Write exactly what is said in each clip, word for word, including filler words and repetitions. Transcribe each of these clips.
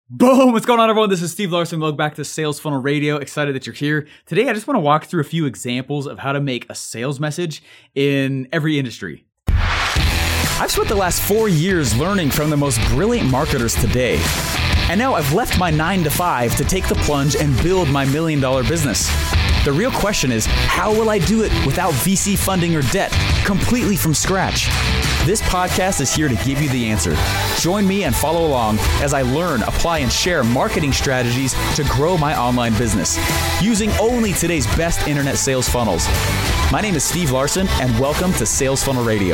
Boom! What's going on, everyone? This is Steve Larson. Welcome back to Sales Funnel Radio. Excited that you're here. Today, I just want to walk through a few examples of how to make a sales message in every industry. I've spent the last four years learning from the most brilliant marketers today. And now I've left my nine to five to take the plunge and build my million dollar business. The real question is, how will I do it without V C funding or debt, completely from scratch? This podcast is here to give you the answer. Join me and follow along as I learn, apply, and share marketing strategies to grow my online business using only today's best internet sales funnels. My name is Steve Larson, and welcome to Sales Funnel Radio.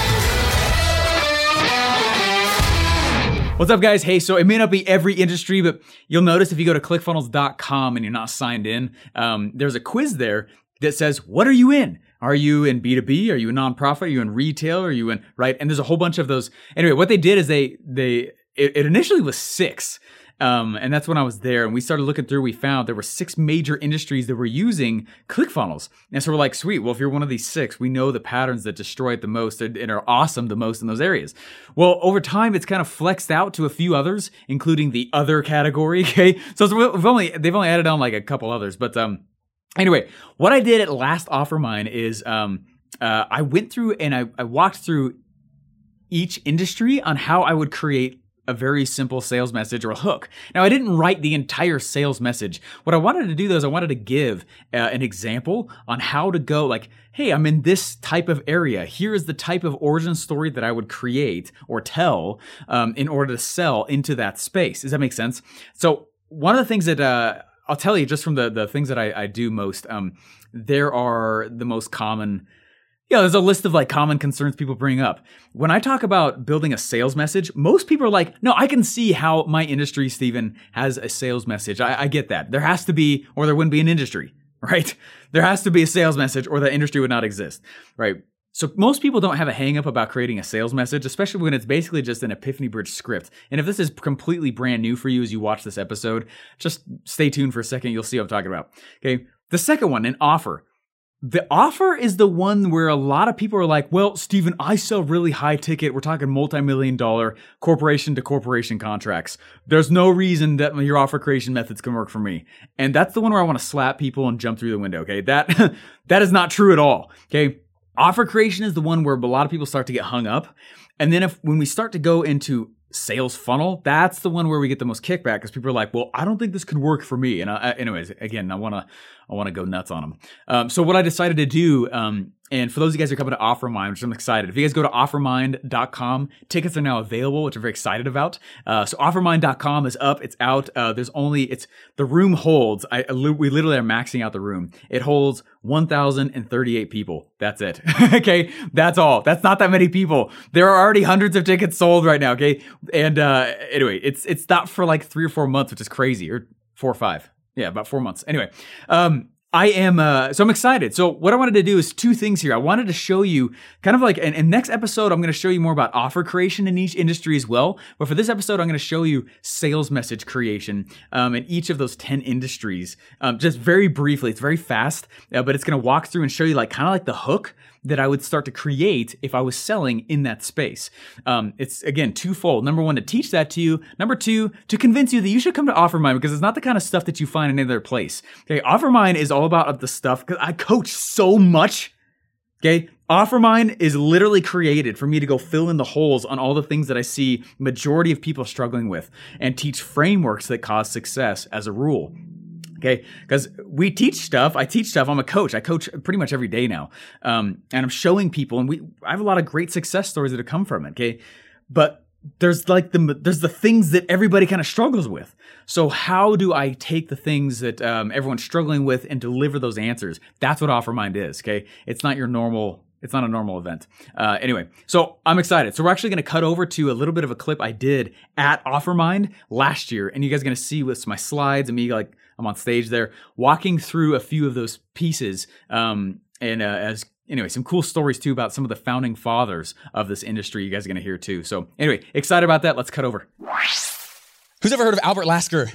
What's up, guys? Hey, so it may not be every industry, but you'll notice if you go to click funnels dot com and you're not signed in, um, there's a quiz there that says, what are you in? Are you in B two B? Are you a nonprofit? Are you in retail? Are you in, right? And there's a whole bunch of those. Anyway, what they did is they, they, it, it initially was six. Um, and that's when I was there and we started looking through, we found there were six major industries that were using ClickFunnels. And so we're like, sweet, well, if you're one of these six, we know the patterns that destroy it the most and are awesome the most in those areas. Well, over time, it's kind of flexed out to a few others, including the other category. Okay. So it's, we've only, they've only added on like a couple others, but, um, anyway, what I did at Last OfferMind is, um, uh, I went through and I, I walked through each industry on how I would create a very simple sales message or a hook. Now, I didn't write the entire sales message. What I wanted to do though is I wanted to give uh, an example on how to go like, hey, I'm in this type of area. Here is the type of origin story that I would create or tell um, in order to sell into that space. Does that make sense? So one of the things that uh, I'll tell you just from the, the things that I, I do most, um, there are the most common Yeah, there's a list of like common concerns people bring up. When I talk about building a sales message, most people are like, no, I can see how my industry, Steven, has a sales message. I, I get that. There has to be, or there wouldn't be an industry, right? There has to be a sales message or the industry would not exist, right? So most people don't have a hang up about creating a sales message, especially when it's basically just an Epiphany Bridge script. And if this is completely brand new for you as you watch this episode, just stay tuned for a second. You'll see what I'm talking about. Okay. The second one, an offer. The offer is the one where a lot of people are like, well, Steven, I sell really high ticket. We're talking multi-million dollar corporation to corporation contracts. There's no reason that your offer creation methods can work for me. And that's the one where I want to slap people and jump through the window. Okay. That, that is not true at all. Okay. Offer creation is the one where a lot of people start to get hung up. And then if, when we start to go into sales funnel, that's the one where we get the most kickback because people are like, well, I don't think this could work for me. And I, anyways, again, I want to, I want to go nuts on them. Um, so what I decided to do, um, and for those of you guys who are coming to OfferMind, which I'm excited. If you guys go to offer mind dot com, tickets are now available, which I'm very excited about. Uh, so offer mind dot com is up. It's out. Uh, there's only, it's, the room holds, I, we literally are maxing out the room. It holds one thousand thirty-eight people. That's it. Okay. That's all. That's not that many people. There are already hundreds of tickets sold right now. Okay. And, uh, anyway, it's, it's not for like three or four months, which is crazy, or four or five. Yeah, about four months. Anyway, um, I am, uh, so I'm excited. So what I wanted to do is two things here. I wanted to show you kind of like, and, and next episode, I'm going to show you more about offer creation in each industry as well. But for this episode, I'm going to show you sales message creation, um, in each of those ten industries. Um, just very briefly, it's very fast, uh, but it's going to walk through and show you like kind of like the hook that I would start to create if I was selling in that space. Um, it's, again, twofold. Number one, to teach that to you. Number two, to convince you that you should come to OfferMind because it's not the kind of stuff that you find in any other place. Okay, OfferMind is all about the stuff because I coach so much. Okay, OfferMind is literally created for me to go fill in the holes on all the things that I see majority of people struggling with and teach frameworks that cause success as a rule. Okay, because we teach stuff. I teach stuff. I'm a coach. I coach pretty much every day now, um, and I'm showing people, and we. I have a lot of great success stories that have come from it. Okay, but there's like the there's the things that everybody kind of struggles with. So how do I take the things that um, everyone's struggling with and deliver those answers? That's what OfferMind is. Okay, it's not your normal. It's not a normal event. Uh, anyway, so I'm excited. So we're actually going to cut over to a little bit of a clip I did at OfferMind last year, and you guys are going to see with my slides and me like. I'm on stage there walking through a few of those pieces. Um, and uh, as anyway, some cool stories too about some of the founding fathers of this industry you guys are going to hear too. So anyway, excited about that. Let's cut over. Who's ever heard of Albert Lasker?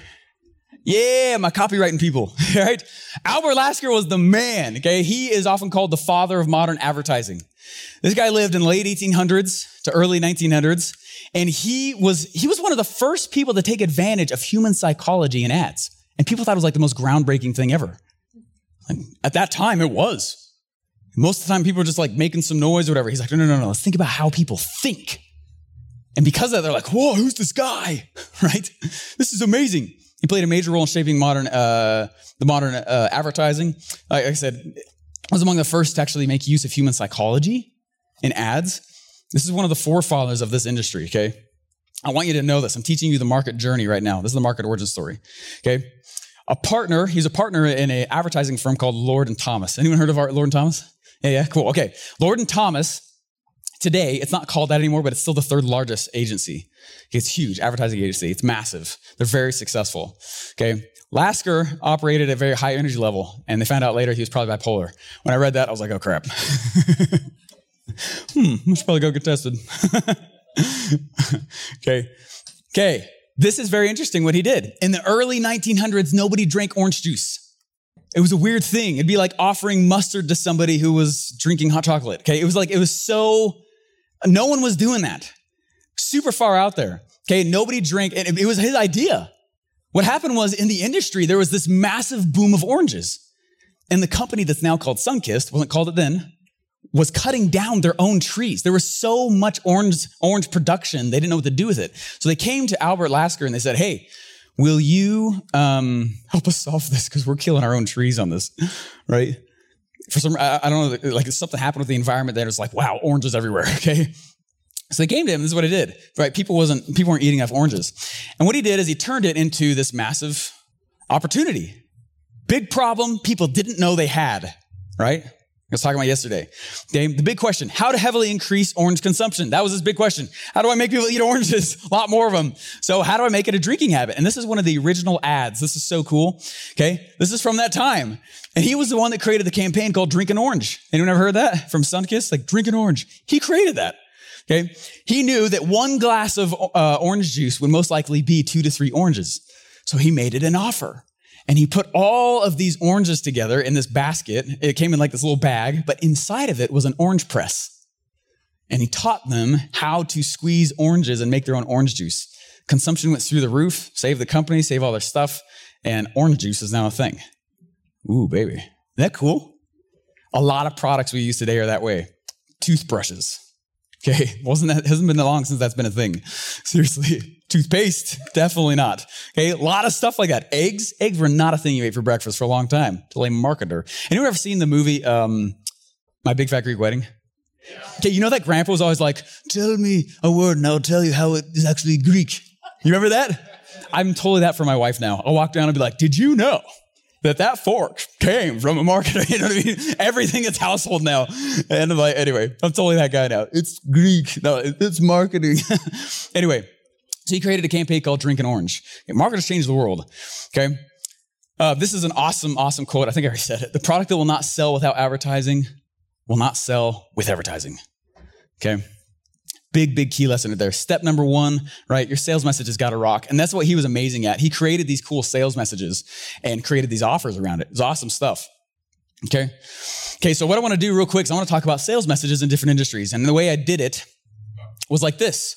Yeah, my copywriting people, right? Albert Lasker was the man, okay? He is often called the father of modern advertising. This guy lived in the late eighteen hundreds to early nineteen hundreds, And he was, he was one of the first people to take advantage of human psychology in ads. And people thought it was like the most groundbreaking thing ever. Like, at that time, it was. Most of the time, people were just like making some noise or whatever. He's like, no, no, no, no. Let's think about how people think. And because of that, they're like, whoa, who's this guy? Right? This is amazing. He played a major role in shaping modern, uh, the modern uh, advertising. Like I said, was among the first to actually make use of human psychology in ads. This is one of the forefathers of this industry, okay? I want you to know this. I'm teaching you the market journey right now. This is the market origin story, okay? A partner, he's a partner in an advertising firm called Lord and Thomas. Anyone heard of Lord and Thomas? Yeah, yeah, cool, okay. Lord and Thomas, today, it's not called that anymore, but it's still the third largest agency. It's huge, advertising agency. It's massive. They're very successful, okay? Lasker operated at a very high energy level, and they found out later he was probably bipolar. When I read that, I was like, oh, crap. hmm, I should probably go get tested. Okay. Okay. This is very interesting what he did. In the early nineteen hundreds, nobody drank orange juice. It was a weird thing. It'd be like offering mustard to somebody who was drinking hot chocolate. Okay. It was like, it was so, no one was doing that. Super far out there. Okay. Nobody drank, and it was his idea. What happened was in the industry, there was this massive boom of oranges. And the company that's now called Sunkist, wasn't called it then, was cutting down their own trees. There was so much orange, orange production, they didn't know what to do with it. So they came to Albert Lasker and they said, hey, will you um, help us solve this? Because we're killing our own trees on this, right? For some, I, I don't know, like something happened with the environment that was like, wow, oranges everywhere, okay? So they came to him, this is what he did, right? People wasn't, people weren't eating enough oranges. And what he did is he turned it into this massive opportunity. Big problem people didn't know they had, right? I was talking about yesterday. Okay, the big question, how to heavily increase orange consumption? That was his big question. How do I make people eat oranges? A lot more of them. So how do I make it a drinking habit? And this is one of the original ads. This is so cool. Okay, this is from that time. And he was the one that created the campaign called Drink an Orange. Anyone ever heard that from Sunkist? Like, drink an orange. He created that. Okay, he knew that one glass of uh, orange juice would most likely be two to three oranges. So he made it an offer. And he put all of these oranges together in this basket. It came in like this little bag, but inside of it was an orange press. And he taught them how to squeeze oranges and make their own orange juice. Consumption went through the roof, saved the company, saved all their stuff, and orange juice is now a thing. Ooh, baby. Isn't that cool? A lot of products we use today are that way. Toothbrushes. Okay, wasn't that, hasn't been that long since that's been a thing. Seriously. Toothpaste, definitely not. Okay, a lot of stuff like that. Eggs, eggs were not a thing you ate for breakfast for a long time till a marketer. Anyone ever seen the movie, um, My Big Fat Greek Wedding? Yeah. Okay, you know that grandpa was always like, tell me a word and I'll tell you how it is actually Greek. You remember that? I'm totally that for my wife now. I'll walk down and be like, did you know that that fork came from a marketer? You know what I mean? Everything is household now. And I'm like, anyway, I'm totally that guy now. It's Greek. No, it's marketing. Anyway. So he created a campaign called Drink an Orange. Okay, marketers change the world, okay? Uh, this is an awesome, awesome quote. I think I already said it. The product that will not sell without advertising will not sell with advertising, okay? Big, big key lesson there. Step number one, right? Your sales message has got to rock. And that's what he was amazing at. He created these cool sales messages and created these offers around it. It was awesome stuff, okay? Okay, so what I want to do real quick is I want to talk about sales messages in different industries. And the way I did it was like this.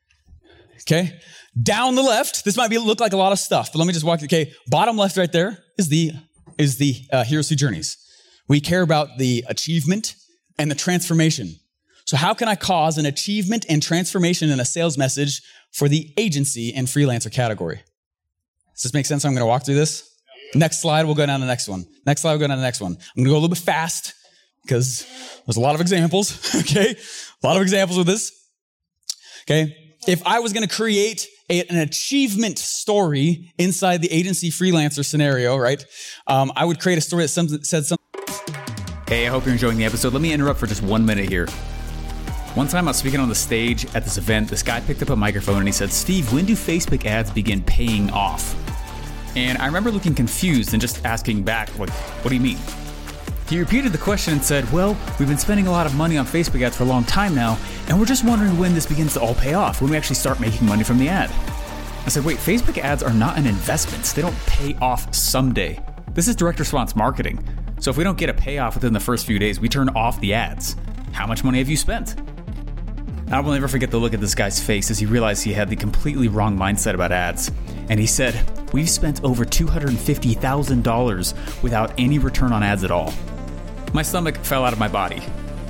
Okay, down the left, this might be look like a lot of stuff, but let me just walk you. Okay, bottom left right there is the is the uh, Heroes Who Journeys. We care about the achievement and the transformation. So how can I cause an achievement and transformation in a sales message for the agency and freelancer category? Does this make sense? I'm going to walk through this. Next slide, we'll go down to the next one. Next slide, we'll go down to the next one. I'm going to go a little bit fast because there's a lot of examples. Okay, a lot of examples with this. Okay. If I was going to create a, an achievement story inside the agency freelancer scenario, right, um, I would create a story that some, said something. Hey, I hope you're enjoying the episode. Let me interrupt for just one minute here. One time I was speaking on the stage at this event, this guy picked up a microphone and he said, Steve, when do Facebook ads begin paying off? And I remember looking confused and just asking back, like, what do you mean? He repeated the question and said, well, we've been spending a lot of money on Facebook ads for a long time now, and we're just wondering when this begins to all pay off, when we actually start making money from the ad. I said, wait, Facebook ads are not an investment. They don't pay off someday. This is direct response marketing. So if we don't get a payoff within the first few days, we turn off the ads. How much money have you spent? I will never forget the look at this guy's face as he realized he had the completely wrong mindset about ads. And he said, "We've spent over two hundred fifty thousand dollars without any return on ads at all." My stomach fell out of my body.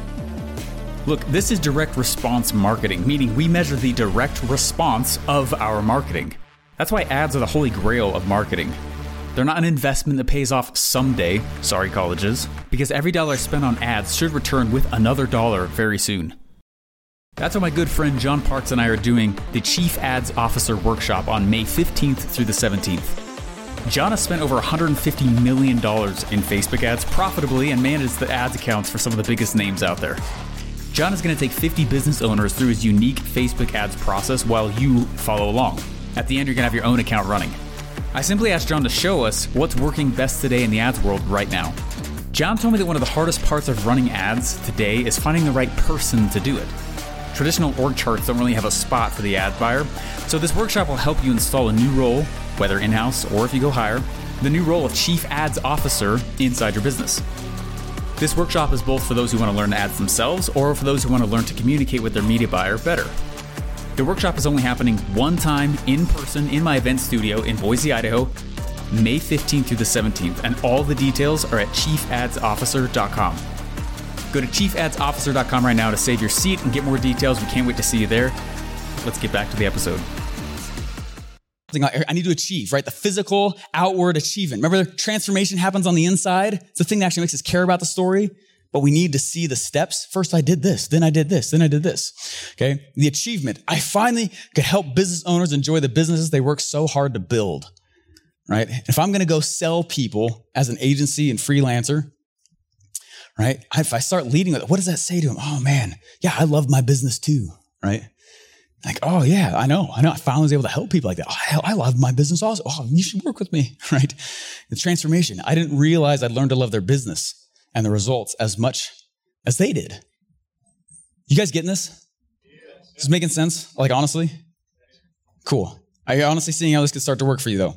Look, this is direct response marketing, meaning we measure the direct response of our marketing. That's why ads are the holy grail of marketing. They're not an investment that pays off someday, sorry colleges, because every dollar spent on ads should return with another dollar very soon. That's why my good friend John Parks and I are doing the Chief Ads Officer Workshop on May fifteenth through the seventeenth. John has spent over one hundred fifty million dollars in Facebook ads profitably and managed the ads accounts for some of the biggest names out there. John is going to take fifty business owners through his unique Facebook ads process while you follow along. At the end, you're going to have your own account running. I simply asked John to show us what's working best today in the ads world right now. John told me that one of the hardest parts of running ads today is finding the right person to do it. Traditional org charts don't really have a spot for the ad buyer, so this workshop will help you install a new role, whether in-house or if you go hire, the new role of Chief Ads Officer inside your business. This workshop is both for those who want to learn ads themselves or for those who want to learn to communicate with their media buyer better. The workshop is only happening one time in person in my event studio in Boise, Idaho, May fifteenth through the seventeenth, and all the details are at chief ads officer dot com. Go to chief ads officer dot com right now to save your seat and get more details. We can't wait to see you there. Let's get back to the episode. I need to achieve, right? The physical outward achievement. Remember, the transformation happens on the inside. It's the thing that actually makes us care about the story, but we need to see the steps. First, I did this, then I did this, then I did this. Okay. The achievement. I finally could help business owners enjoy the businesses they work so hard to build, right? If I'm going to go sell people as an agency and freelancer, right? If I start leading with it, what does that say to them? Oh man, yeah, I love my business too, right? Like, oh yeah, I know, I know. I finally was able to help people like that. Oh, hell, I love my business also. Oh, you should work with me, right? The transformation. I didn't realize I'd learned to love their business and the results as much as they did. You guys getting this? Yes. Is this making sense? Like, honestly? Cool. Are you honestly seeing how this could start to work for you though?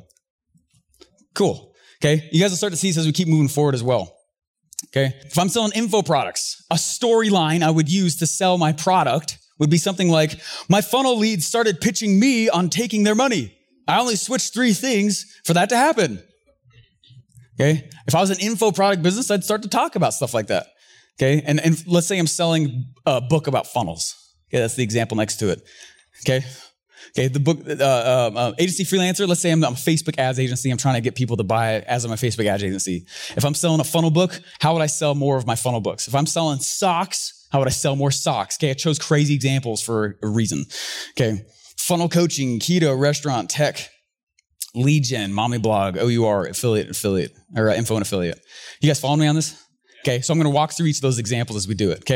Cool. Okay. You guys will start to see this as we keep moving forward as well. Okay. If I'm selling info products, a storyline I would use to sell my product would be something like, my funnel leads started pitching me on taking their money. I only switched three things for that to happen. Okay. If I was an info product business, I'd start to talk about stuff like that. Okay. And, and let's say I'm selling a book about funnels. Okay. That's the example next to it. Okay. Okay. The book, uh, uh, agency freelancer. Let's say I'm, I'm a Facebook ads agency. I'm trying to get people to buy it as I'm a Facebook ads agency. If I'm selling a funnel book, how would I sell more of my funnel books? If I'm selling socks, how would I sell more socks? Okay, I chose crazy examples for a reason. Okay, funnel coaching, keto, restaurant, tech, lead gen, mommy blog, O U R, affiliate, affiliate, or uh, info and affiliate. You guys following me on this? Okay, so I'm going to walk through each of those examples as we do it, okay?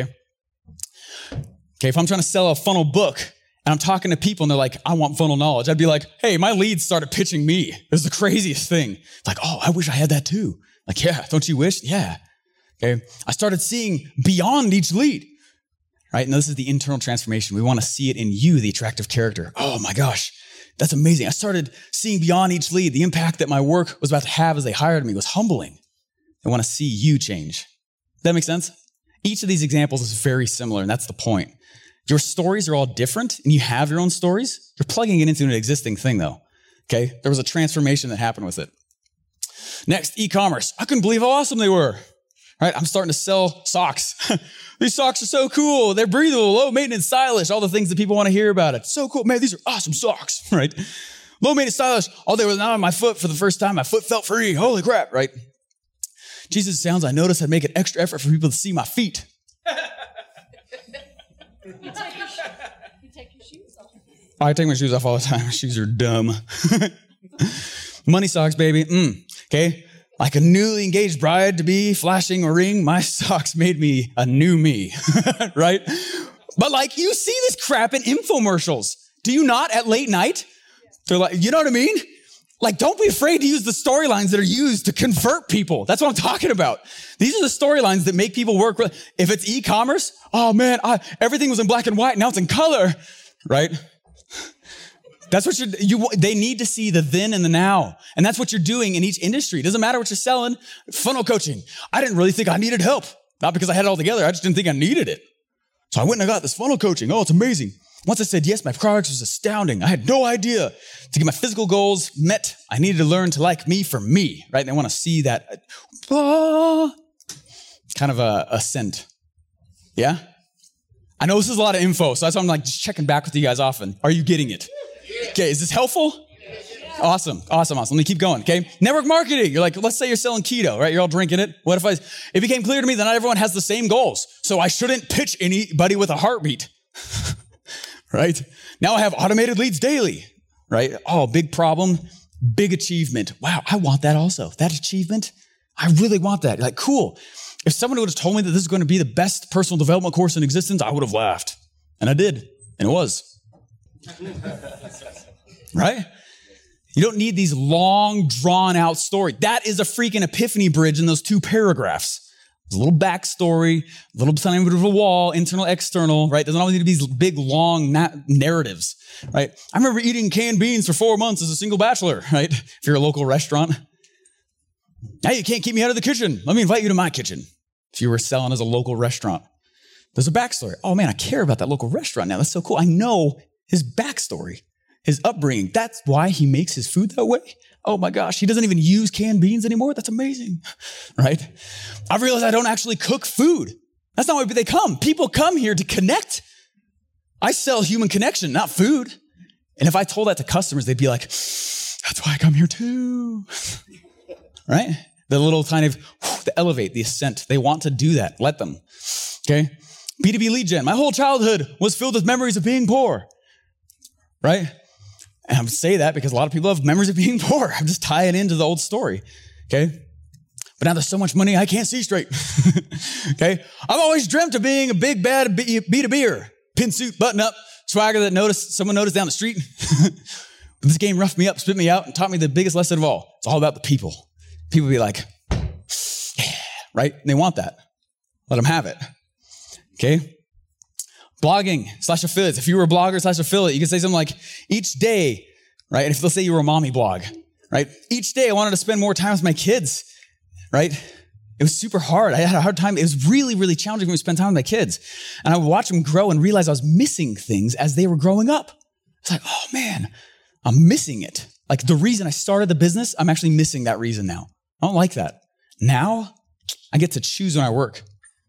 Okay, if I'm trying to sell a funnel book and I'm talking to people and they're like, I want funnel knowledge, I'd be like, hey, my leads started pitching me. It was the craziest thing. Like, oh, I wish I had that too. Like, yeah, don't you wish? Yeah. Okay. I started seeing beyond each lead, right? And this is the internal transformation. We want to see it in you, the attractive character. Oh my gosh, that's amazing. I started seeing beyond each lead. The impact that my work was about to have as they hired me was humbling. I want to see you change. Does that make sense? Each of these examples is very similar, and that's the point. Your stories are all different, and you have your own stories. You're plugging it into an existing thing, though. Okay? There was a transformation that happened with it. Next, e-commerce. I couldn't believe how awesome they were. Right? I'm starting to sell socks. These socks are so cool. They're breathable, low maintenance, stylish, all the things that people want to hear about it. So cool. Man, these are awesome socks, right? Low maintenance, stylish. Oh, they were not on my foot for the first time. My foot felt free. Holy crap, right? Jesus sounds, I noticed I'd make an extra effort for people to see my feet. You take your, sh- you take your shoes off. I take my shoes off all the time. My shoes are dumb. Money socks, baby. Mm. Okay. Like a newly engaged bride to be flashing a ring, my socks made me a new me, right? But like, you see this crap in infomercials. Do you not at late night? They're like, you know what I mean? Like, don't be afraid to use the storylines that are used to convert people. That's what I'm talking about. These are the storylines that make people work. If it's e-commerce, oh man, I, everything was in black and white. Now it's in color, right? That's what you're, you, they need to see the then and the now. And that's what you're doing in each industry. It doesn't matter what you're selling. Funnel coaching. I didn't really think I needed help. Not because I had it all together. I just didn't think I needed it. So I went and I got this funnel coaching. Oh, it's amazing. Once I said yes, my progress was astounding. I had no idea. To get my physical goals met, I needed to learn to like me for me, right? And I want to see that uh, kind of a ascent. Yeah? I know this is a lot of info, so that's why I'm like just checking back with you guys often. Are you getting it? Okay, is this helpful? Awesome, awesome, awesome. Let me keep going, okay? Network marketing. You're like, let's say you're selling keto, right? You're all drinking it. What if I, it became clear to me that not everyone has the same goals, so I shouldn't pitch anybody with a heartbeat, right? Now I have automated leads daily, right? Oh, big problem, big achievement. Wow, I want that also. That achievement, I really want that. Like, cool. If someone would have told me that this is going to be the best personal development course in existence, I would have laughed. And I did, and it was. Right? You don't need these long, drawn-out stories. That is a freaking epiphany bridge in those two paragraphs. There's a little backstory, a little sign of a wall, internal, external, right? Doesn't always need to be these big, long na- narratives, right? I remember eating canned beans for four months as a single bachelor, right? If you're a local restaurant. Now you can't keep me out of the kitchen. Let me invite you to my kitchen. If you were selling as a local restaurant. There's a backstory. Oh man, I care about that local restaurant now. That's so cool. I know his backstory. His upbringing, that's why he makes his food that way. Oh my gosh, he doesn't even use canned beans anymore. That's amazing, right? I've realized I don't actually cook food. That's not why they come. People come here to connect. I sell human connection, not food. And if I told that to customers, they'd be like, that's why I come here too, right? The little kind of, the elevate, the ascent. They want to do that. Let them, okay? B two B lead gen. My whole childhood was filled with memories of being poor, right? And I'm saying that because a lot of people have memories of being poor. I'm just tying into the old story, okay? But now there's so much money, I can't see straight, okay? I've always dreamt of being a big, bad B two B-er. Pin suit, button up, swagger that noticed, someone noticed down the street. But this game roughed me up, spit me out, and taught me the biggest lesson of all. It's all about the people. People be like, yeah, right? And they want that. Let them have it, okay? Blogging slash affiliates. If you were a blogger slash affiliate, you could say something like, each day, right? And if let's say you were a mommy blog, right? Each day I wanted to spend more time with my kids, right? It was super hard. I had a hard time. It was really, really challenging for me to spend time with my kids. And I would watch them grow and realize I was missing things as they were growing up. It's like, oh man, I'm missing it. Like the reason I started the business, I'm actually missing that reason now. I don't like that. Now I get to choose when I work.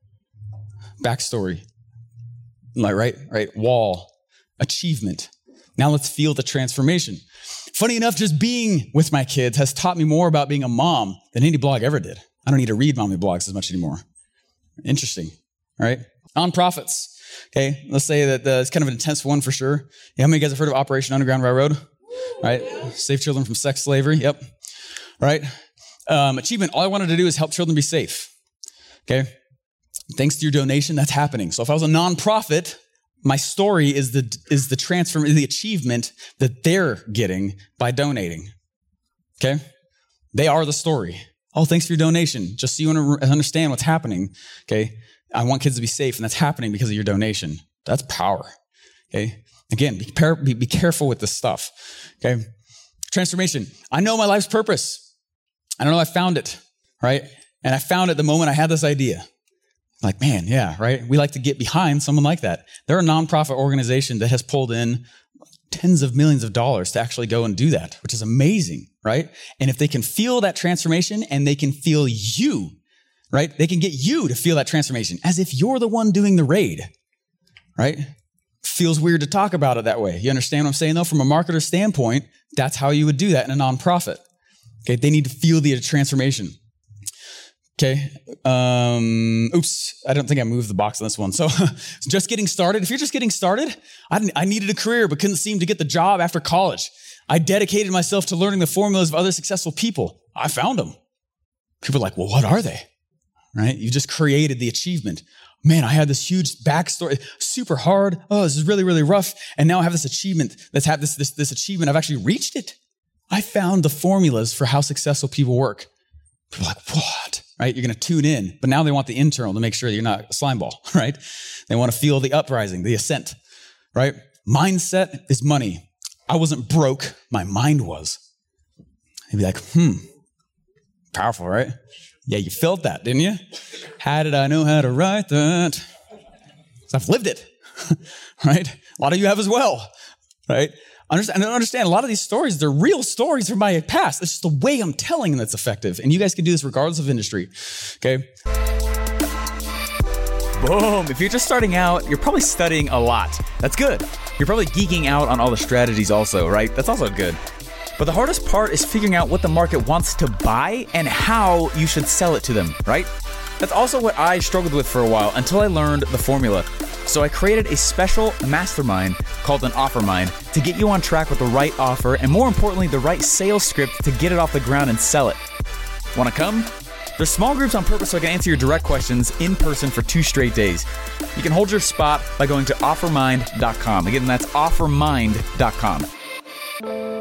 Backstory. Like, right, right, wall, achievement. Now let's feel the transformation. Funny enough, just being with my kids has taught me more about being a mom than any blog ever did. I don't need to read mommy blogs as much anymore. Interesting, right? Nonprofits, okay? Let's say that uh, it's kind of an intense one for sure. Yeah, how many of you guys have heard of Operation Underground Railroad? Right? Save children from sex slavery, yep. Right? Um, achievement, all I wanted to do is help children be safe, okay? Thanks to your donation, that's happening. So if I was a nonprofit, my story is the is the transform the achievement that they're getting by donating. Okay? They are the story. Oh, thanks for your donation. Just so you understand what's happening. Okay? I want kids to be safe, and that's happening because of your donation. That's power. Okay? Again, be, par- be, be careful with this stuff. Okay? Transformation. I know my life's purpose. I don't know I found it, right? And I found it the moment I had this idea. Like, man, yeah, right? We like to get behind someone like that. They're a nonprofit organization that has pulled in tens of millions of dollars to actually go and do that, which is amazing, right? And if they can feel that transformation and they can feel you, right? They can get you to feel that transformation as if you're the one doing the raid, right? Feels weird to talk about it that way. You understand what I'm saying though? From a marketer standpoint, that's how you would do that in a nonprofit. Okay, they need to feel the transformation. Okay, um, oops, I don't think I moved the box on this one. So just getting started. If you're just getting started, I, I needed a career but couldn't seem to get the job after college. I dedicated myself to learning the formulas of other successful people. I found them. People are like, well, what are they? Right? You just created the achievement. Man, I had this huge backstory, super hard. Oh, this is really, really rough. And now I have this achievement. Let's have this, this, this achievement. I've actually reached it. I found the formulas for how successful people work. People are like, what? Right? You're going to tune in, but now they want the internal to make sure that you're not a slime ball, right? They want to feel the uprising, the ascent, right? Mindset is money. I wasn't broke. My mind was. They'd be like, hmm, powerful, right? Yeah, you felt that, didn't you? How did I know how to write that? I've lived it, right? A lot of you have as well, right? Understand, understand a lot of these stories, they're real stories from my past. It's just the way I'm telling them that's effective. And you guys can do this regardless of industry, okay? Boom. If you're just starting out, you're probably studying a lot. That's good. You're probably geeking out on all the strategies also, right? That's also good. But the hardest part is figuring out what the market wants to buy and how you should sell it to them, right? That's also what I struggled with for a while until I learned the formula. So I created a special mastermind called an OfferMind to get you on track with the right offer and, more importantly, the right sales script to get it off the ground and sell it. Want to come? There's small groups on purpose so I can answer your direct questions in person for two straight days. You can hold your spot by going to offer mind dot com. Again, that's offer mind dot com.